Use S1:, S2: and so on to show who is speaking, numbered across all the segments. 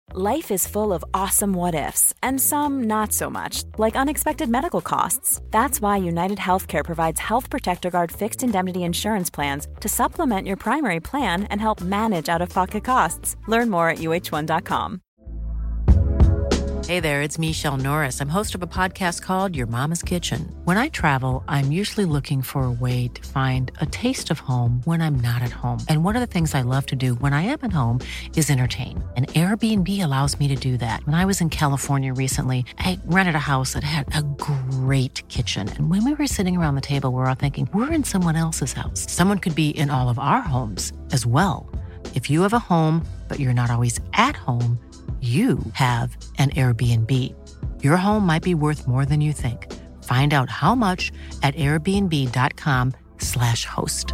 S1: Life is full of awesome what-ifs, and some not so much, like unexpected medical costs. That's why United Healthcare provides Health Protector Guard fixed indemnity insurance plans to supplement your primary plan and help manage out-of-pocket costs. Learn more at uh1.com.
S2: Hey there, it's Michelle Norris. I'm host of a podcast called Your Mama's Kitchen. When I travel, I'm usually looking for a way to find a taste of home when I'm not at home. And one of the things I love to do when I am at home is entertain. And Airbnb allows me to do that. When I was in California recently, I rented a house that had a great kitchen. And when we were sitting around the table, we're all thinking, we're in someone else's house. Someone could be in all of our homes as well. If you have a home, but you're not always at home, you have an Airbnb. Your home might be worth more than you think. Find out how much at airbnb.com/host.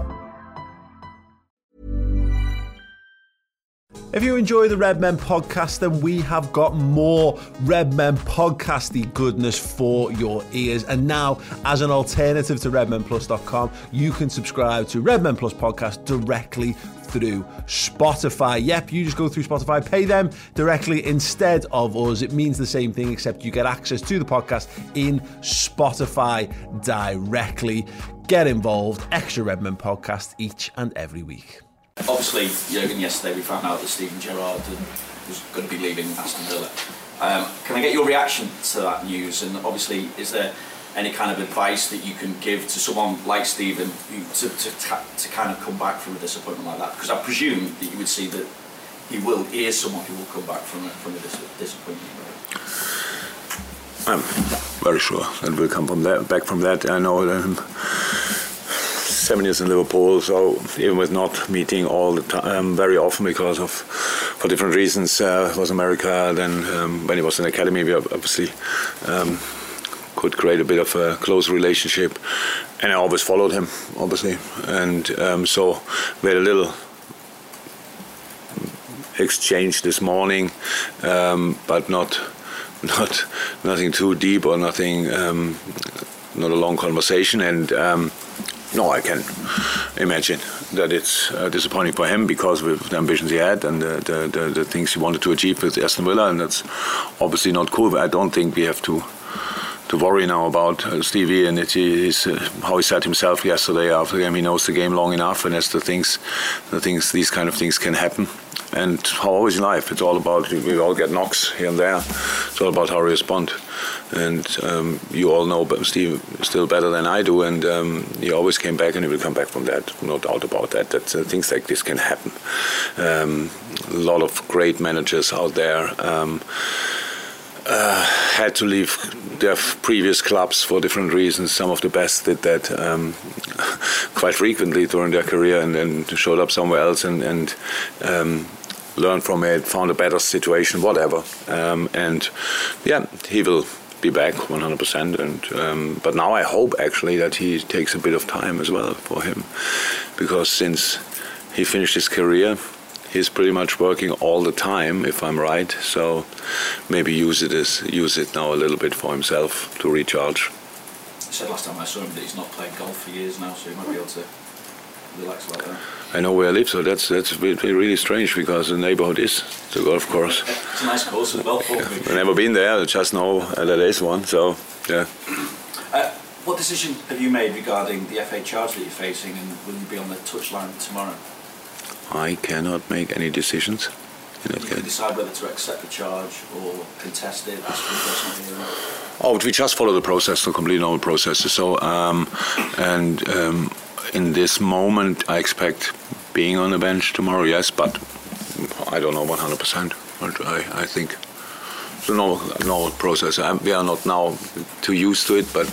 S3: If you enjoy the Red Men podcast, then we have got more Red Men podcasty goodness for your ears. And now, as an alternative to redmenplus.com, you can subscribe to Red Men Plus podcast directly through Spotify. Yep, you just go through Spotify, pay them directly instead of us. It means the same thing, except you get access to the podcast in Spotify directly. Get involved. Extra Redmen podcast each and every week.
S4: Obviously, Jurgen, yesterday we found out that Steven Gerrard was going to be leaving Aston Villa. Can I get your reaction to that news? And obviously, is there any kind of advice that you can give to someone like Steven to kind of come back from a disappointment like that? Because I presume that you would see that he is someone who will come back from a disappointment.
S5: I'm very sure that will come back from that. I know 7 years in Liverpool, so even with not meeting all the time, very often for different reasons, it was America. Then when he was in the academy, we obviously could create a bit of a close relationship, and I always followed him, obviously, and so we had a little exchange this morning, but nothing too deep or nothing, not a long conversation, and no, I can imagine that it's disappointing for him because with the ambitions he had and the things he wanted to achieve with Aston Villa, and that's obviously not cool. But I don't think we have to worry now about Stevie, and how he said himself yesterday after the game. He knows the game long enough, and that's these kind of things can happen. And how always in life, it's all about, we all get knocks here and there. It's all about how we respond. And you all know Steve still better than I do, and he always came back, and he will come back from that, no doubt about that. That things like this can happen. A lot of great managers out there had to leave their previous clubs for different reasons. Some of the best did that quite frequently during their career, and then showed up somewhere else and learned from it, found a better situation, whatever. And yeah, he will be back 100%. And but now I hope actually that he takes a bit of time as well for him, because since he finished his career, he's pretty much working all the time, if I'm right. So maybe use it now a little bit for himself to recharge.
S4: You said last time I saw him that he's not played golf for years now, so he might be able to relax like that.
S5: I know where I live, so that's really strange, because the neighborhood is the golf course.
S4: It's a nice course as well.
S5: I've never been there, I just know there is one, so yeah.
S4: What decision have you made regarding the FA charge that you're facing, and will you be on the touchline tomorrow?
S5: I cannot make any decisions in that case.
S4: You can decide whether to accept the charge or contest it, ask for a personal hearing.
S5: Oh, we just follow the process, the complete normal processes. So, in this moment, I expect being on the bench tomorrow, yes, but I don't know 100%. But I think it's a normal process. We are not now too used to it, but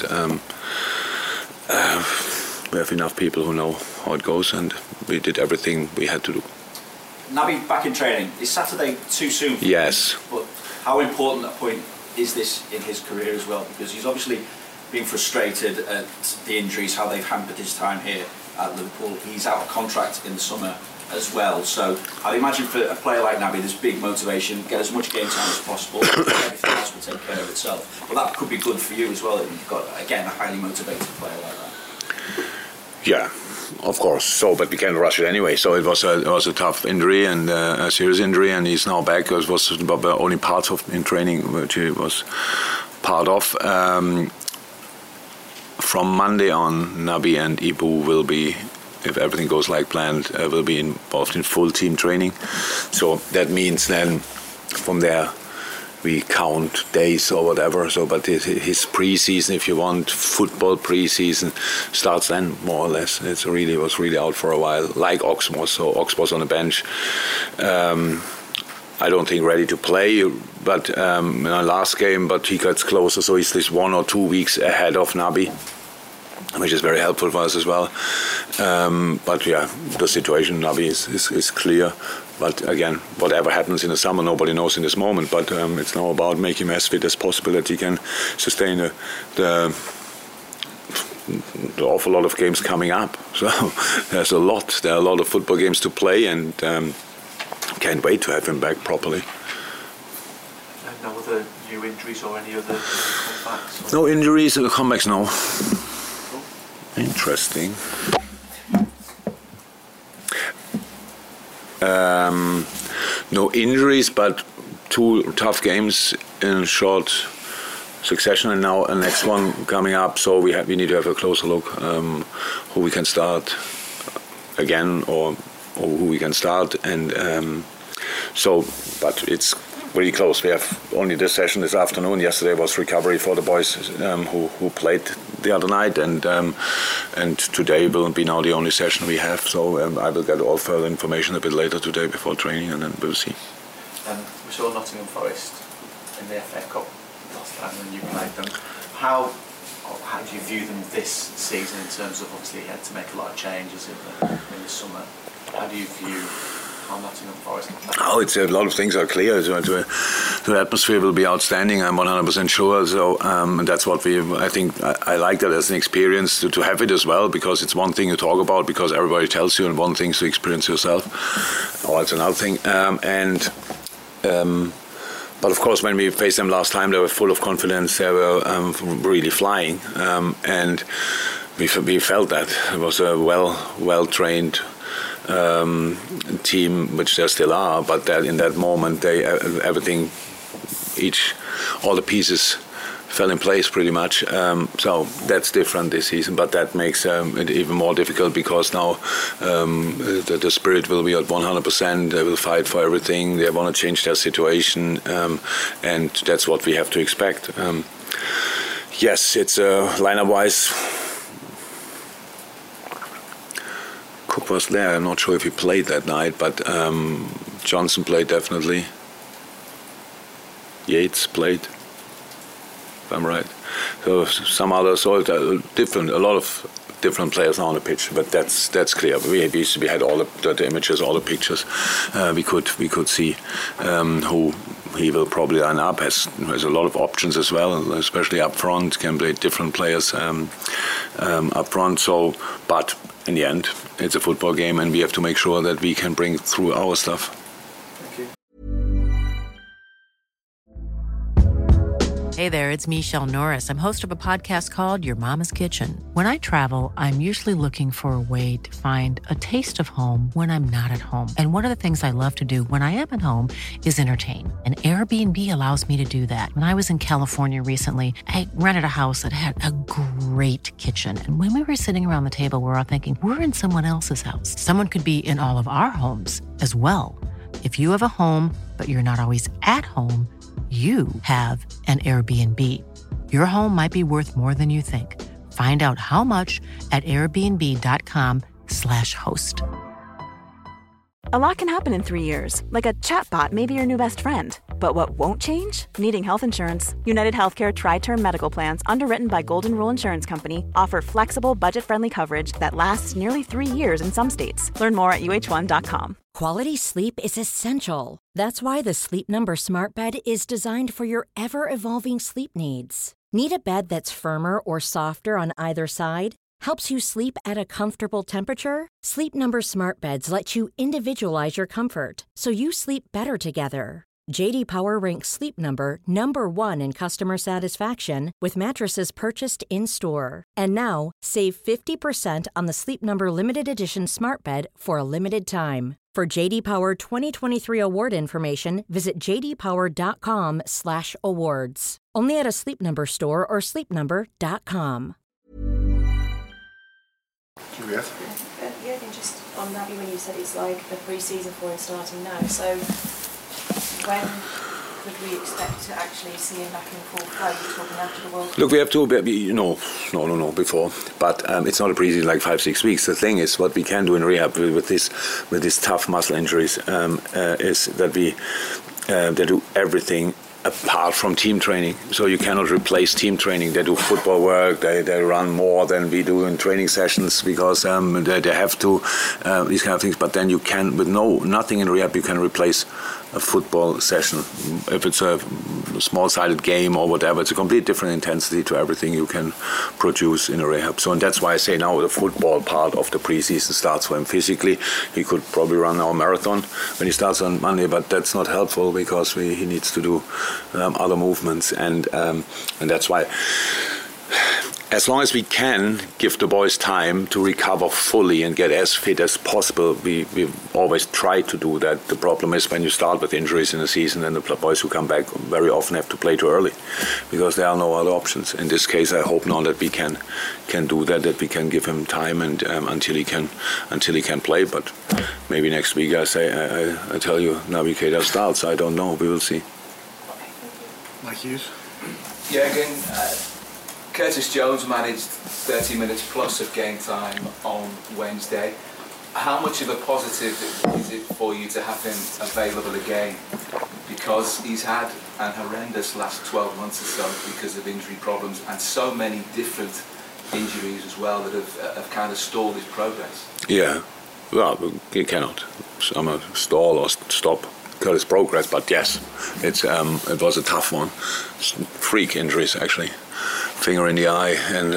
S5: we have enough people who know how it goes, and we did everything we had to do.
S4: Naby back in training. Is Saturday too soon?
S5: Yes.
S4: But how important a point is this in his career as well? Because he's obviously been frustrated at the injuries, how they've hampered his time here at Liverpool. He's out of contract in the summer as well. So I'd imagine for a player like Naby, there's big motivation, get as much game time as possible, everything else will take care of itself. But that could be good for you as well, that you've got, again, a highly motivated player like that.
S5: Yeah, Of course. So, but we can't rush it anyway. So it was a tough injury and a serious injury, and he's now back. It was only part of in training, which he was part of. From Monday on, Naby and Ibu will be, if everything goes like planned, will be involved in full team training. So that means then from there we count days or whatever. So, but his pre-season, if you want, football pre-season starts then more or less. Was really out for a while, like Ox was. So Ox was on the bench. I don't think ready to play, but in our last game. But he gets closer, so he's this 1 or 2 weeks ahead of Naby, which is very helpful for us as well. But yeah, the situation Naby is clear. But again, whatever happens in the summer, nobody knows in this moment. But it's now about making him as fit as possible, that he can sustain the awful lot of games coming up. So there are a lot of football games to play, and can't wait to have him back properly.
S6: No other new injuries or any other comebacks?
S5: No injuries or comebacks, no. Interesting. No injuries, but 2 tough games in short succession, and now a next one coming up. So we need to have a closer look who we can start again, or who we can start, and but it's really close. We have only this session this afternoon. Yesterday was recovery for the boys who played the other night, and today will be now the only session we have. So I will get all further information a bit later today before training, and then we'll see.
S6: We saw Nottingham Forest in the FA Cup last time when you played them. How do you view them this season in terms of, obviously you had to make a lot of changes in the summer? How do you view how Nottingham Forest can play?
S5: Oh, it's a lot of things are clear. The atmosphere will be outstanding. I'm 100% sure. So and that's what I think I like that as an experience to have it as well, because it's one thing to talk about because everybody tells you, and one thing to experience yourself. Oh, it's another thing. But of course, when we faced them last time, they were full of confidence. They were really flying, and we felt that it was a well-trained team, which they still are. But that in that moment, all the pieces fell in place pretty much. So that's different this season, but that makes it even more difficult because now the spirit will be at 100%. They will fight for everything. They want to change their situation, and that's what we have to expect. Yes, it's lineup-wise. Cook was there. I'm not sure if he played that night, but Johnson played definitely. Yates played, if I'm right. So some others, a lot of different players now on the pitch, but that's clear. We had all the images, all the pictures. We could see who he will probably line up. Has a lot of options as well, especially up front. Can play different players up front. So, but in the end, it's a football game, and we have to make sure that we can bring through our stuff.
S6: Thank you.
S2: Hey there, it's Michelle Norris. I'm host of a podcast called Your Mama's Kitchen. When I travel, I'm usually looking for a way to find a taste of home when I'm not at home. And one of the things I love to do when I am at home is entertain. And Airbnb allows me to do that. When I was in California recently, I rented a house that had a great kitchen. And when we were sitting around the table, we were all thinking, we're in someone else's house. Someone could be in all of our homes as well. If you have a home, but you're not always at home, you have an Airbnb. Your home might be worth more than you think. Find out how much at airbnb.com/host.
S1: A lot can happen in 3 years, like a chatbot may be your new best friend. But what won't change? Needing health insurance. United Healthcare Tri-Term Medical Plans, underwritten by Golden Rule Insurance Company, offer flexible, budget-friendly coverage that lasts nearly 3 years in some states. Learn more at uh1.com.
S7: Quality sleep is essential. That's why the Sleep Number Smart Bed is designed for your ever-evolving sleep needs. Need a bed that's firmer or softer on either side? Helps you sleep at a comfortable temperature? Sleep Number Smart Beds let you individualize your comfort, so you sleep better together. JD Power ranks Sleep Number number 1 in customer satisfaction with mattresses purchased in-store. And now, save 50% on the Sleep Number Limited Edition Smart Bed for a limited time. For JD Power 2023 award information, visit jdpower.com/awards. Only at a Sleep Number store or sleepnumber.com.
S8: Juliet?
S9: Yeah, then just on that, when you said it's like the pre-season for him starting now, so when could we expect to actually see him back in full play? You're talking after the World Cup?
S5: Look, we have to, no, before. But it's not a preseason like 5-6 weeks. The thing is, what we can do in rehab with these tough muscle injuries is that they do everything apart from team training. So you cannot replace team training. They do football work, they run more than we do in training sessions because they have to, these kind of things. But then you can, with nothing in rehab, you can replace a football session. If it's a small-sided game or whatever, it's a completely different intensity to everything you can produce in a rehab. So, and that's why I say now the football part of the preseason starts for him physically. He could probably run our marathon when he starts on Monday, but that's not helpful because he needs to do other movements, and that's why. As long as we can give the boys time to recover fully and get as fit as possible, we always try to do that. The problem is when you start with injuries in the season, then the boys who come back very often have to play too early because there are no other options. In this case, I hope now that we can do that we can give him time and until he can play. But maybe next week I tell you Navigator starts. I don't know. We will see.
S8: Mike Hughes.
S10: Yeah, again. Curtis Jones managed 30 minutes plus of game time on Wednesday. How much of a positive is it for you to have him available again? Because he's had an horrendous last 12 months or so because of injury problems and so many different injuries as well that have kind of stalled his progress. Yeah, well, you cannot stall or stop Curtis' progress, but yes, it was a tough one. Freak injuries, actually. Finger in the eye and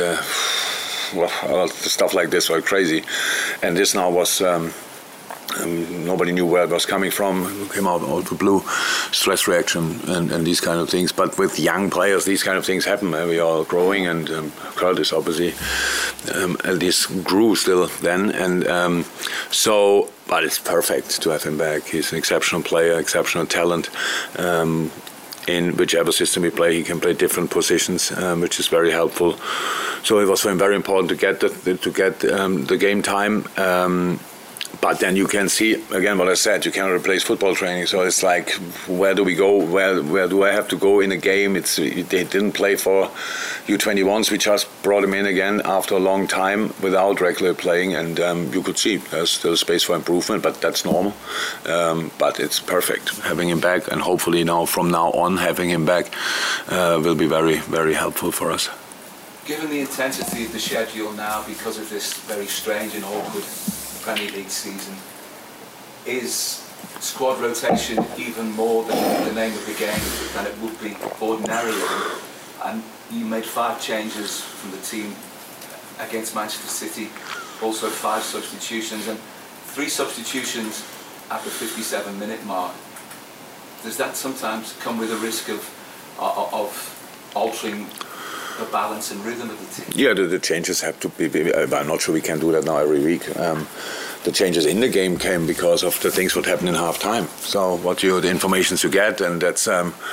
S10: stuff like this were crazy. And this now was nobody knew where it was coming from. It came out of the blue, stress reaction and these kind of things. But with young players, these kind of things happen. We are growing, and Curtis obviously at least grew still then. And but it's perfect to have him back. He's an exceptional player, exceptional talent. In whichever system we play, he can play different positions, which is very helpful. So it was for him very important to get the game time. But then you can see, again, what I said, you cannot replace football training. So it's like, where do we go? Where do I have to go in a game? They didn't play for U21s. We just brought him in again after a long time without regular playing. And you could see there's still space for improvement, but that's normal. But it's perfect having him back. And hopefully from now on, having him back will be very, very helpful for us. Given the intensity of the schedule now because of this very strange and awkward Premier League season, is squad rotation even more than the name of the game than it would be ordinarily? And you made 5 changes from the team against Manchester City, also 5 substitutions and 3 substitutions at the 57-minute mark. Does that sometimes come with a risk of altering the balance and rhythm of the team?
S5: Yeah, the changes have to be. I'm not sure we can do that now every week. The changes in the game came because of the things what happened in half time. So the information you get, and that's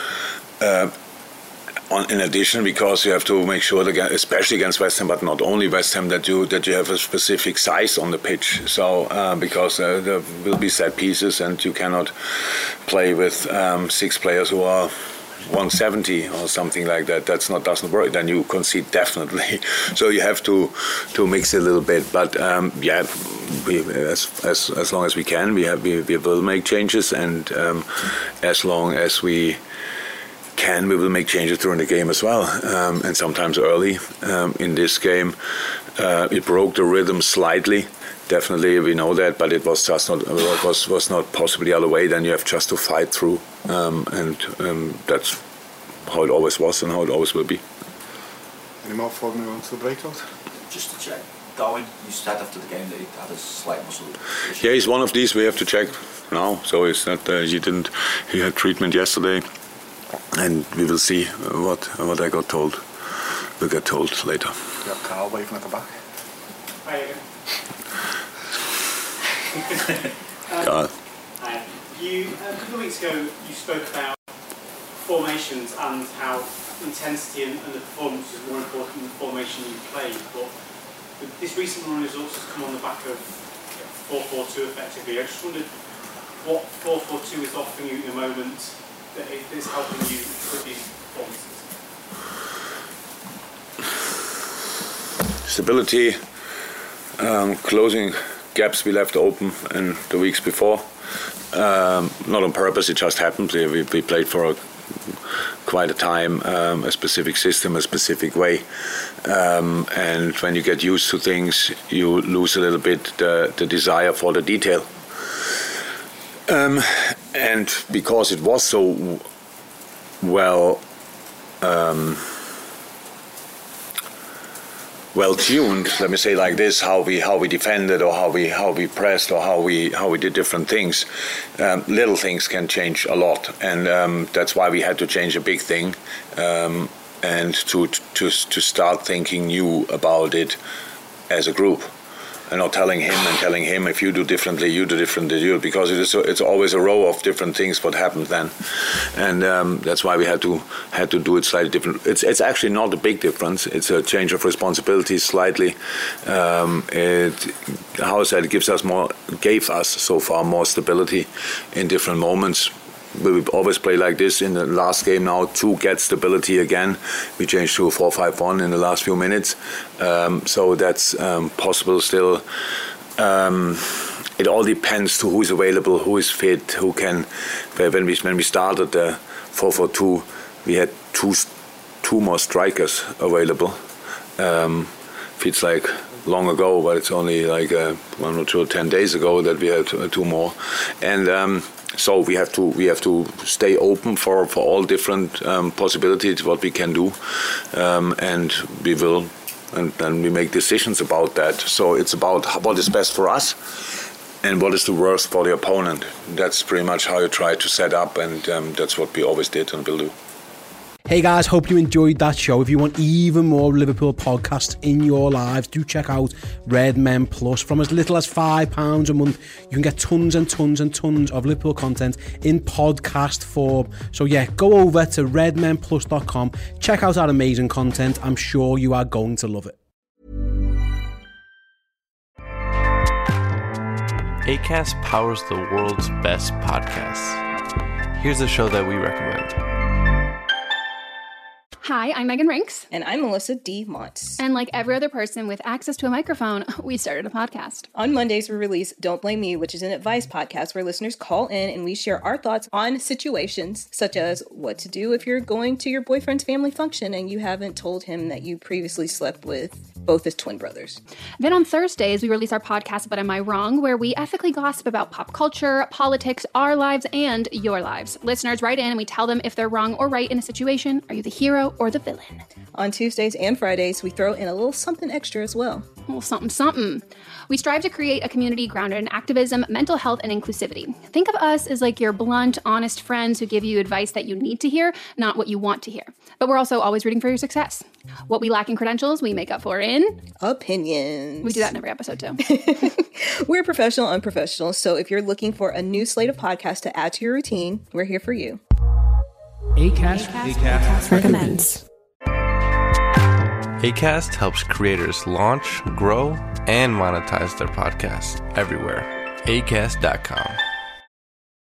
S5: in addition, because you have to make sure that, especially against West Ham, but not only West Ham, that you have a specific size on the pitch. So because there will be set pieces, and you cannot play with 6 players who are 170 or something like that. Doesn't work. Then you concede definitely. So you have to mix it a little bit. But we as long as we can, we will make changes, and as long as we can, we will make changes during the game as well, and sometimes early. In this game, it broke the rhythm slightly. Definitely, we know that, but it was just not possibly the other way. Then you have just to fight through, and that's how it always was and how it always will be.
S8: Any more before we move on to the breakout?
S4: Just to check, Darwin, you said after the game that he had a slight muscle issue.
S10: Yeah, he's one of these we have to check now. So it's not he had treatment yesterday, and we will see what I got told. We'll get told later.
S8: You have Carl waving at the back.
S11: Hi again.
S10: Carl.
S11: A couple of weeks ago, you spoke about formations and how intensity and the performance is more important than the formation you played. But this recent run of results has come on the back of 4-4-2 effectively. I just wondered what 4-4-2 is offering you at the moment that is helping you with these performances.
S10: Stability, closing gaps we left open in the weeks before. Not on purpose, it just happened. We played for quite a time, a specific system, a specific way. And when you get used to things, you lose a little bit the desire for the detail. And because it was so well tuned, let me say like this, how we defended or how we pressed or how we did different things. Little things can change a lot, and that's why we had to change a big thing, and to start thinking new about it as a group. And not telling him if you do differently, you do differently, because it's always a row of different things what happened then, and that's why we had to do it slightly different. It's actually not a big difference. It's a change of responsibility slightly. It gave us so far more stability in different moments. We always play like this. In the last game now, to get stability again, we changed to 4-5-1 in the last few minutes. So that's possible still. It all depends to who is available, who is fit, who can. When we started the 4-4-2, we had two more strikers available. Feels like long ago, but it's only like 1 or 2 or 10 days ago that we had two more, and. So we have to stay open for all different possibilities what we can do, and we will, and then we make decisions about that. So it's about what is best for us and what is the worst for the opponent. That's pretty much how you try to set up, and that's what we always did and will do.
S12: Hey guys, hope you enjoyed that show. If you want even more Liverpool podcasts in your lives, do check out Red Men Plus. From as little as £5 a month, you can get tons and tons and tons of Liverpool content in podcast form. So yeah, go over to redmenplus.com, check out our amazing content. I'm sure you are going to love it.
S13: Acast powers the world's best podcasts. Here's a show that we recommend.
S14: Hi, I'm Megan Rinks.
S15: And I'm Melissa D. Montz.
S14: And like every other person with access to a microphone, we started a podcast.
S15: On Mondays, we release Don't Blame Me, which is an advice podcast where listeners call in and we share our thoughts on situations such as what to do if you're going to your boyfriend's family function and you haven't told him that you previously slept with both his twin brothers.
S14: Then on Thursdays, we release our podcast, But Am I Wrong?, where we ethically gossip about pop culture, politics, our lives, and your lives. Listeners write in and we tell them if they're wrong or right in a situation. Are you the hero or the villain?
S15: On Tuesdays and Fridays, we throw in a little something extra as well.
S14: A little something, something. We strive to create a community grounded in activism, mental health, and inclusivity. Think of us as like your blunt, honest friends who give you advice that you need to hear, not what you want to hear. But we're also always rooting for your success. What we lack in credentials, we make up for in
S15: opinions.
S14: We do that in every episode too.
S15: We're professional, unprofessional. So if you're looking for a new slate of podcasts to add to your routine, we're here for you.
S12: Acast
S14: recommends.
S13: Acast helps creators launch, grow, and monetize their podcasts everywhere. Acast.com.